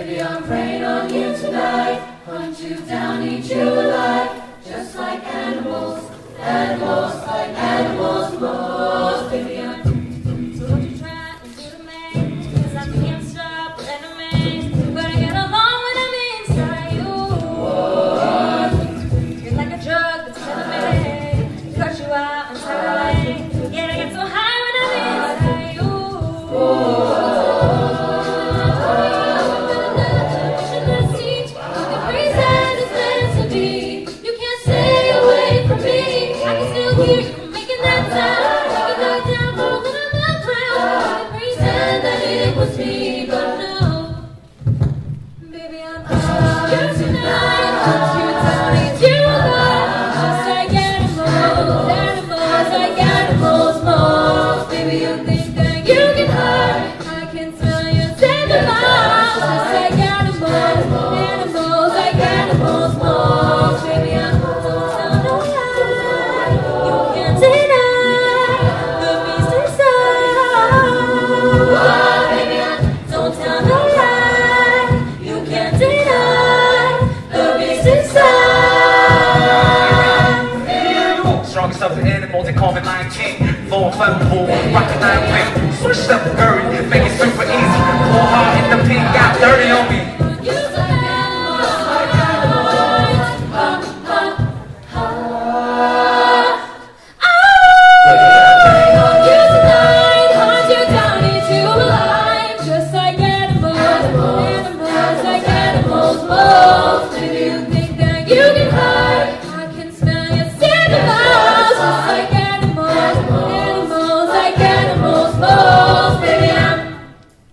Baby, I'm preying on you tonight. Hunt you down, eat you alive. Just like animals, animals, like animals most. Baby, I'm So don't you try and do the man, 'cause I can't stop enemies. But I get along when I'm inside you. You're like a drug that's killing me. Cut you out entirely. Yeah, I get so high when I'm inside you. You can't stay away from me. I can still hear you making that sound. Making that down, rolling on the ground. Pretend that it was me, but no. Baby, I'm on you tonight. Hunt you down, eat you alive. Just like animals, animals, like animals most. Baby, you think that you can hide. I can tell you say goodbye. Just like animals, animals, like animals most. Baby, I'm don't tell no lie. You can't deny the beast inside. Baby, don't tell no lie. You can't deny the beast inside. Strongest of the animals, they call me Lion King. Full flammable, rockin' iron wing. Switch up the girl, make it super easy. Pull hard in the pink, got dirty on me.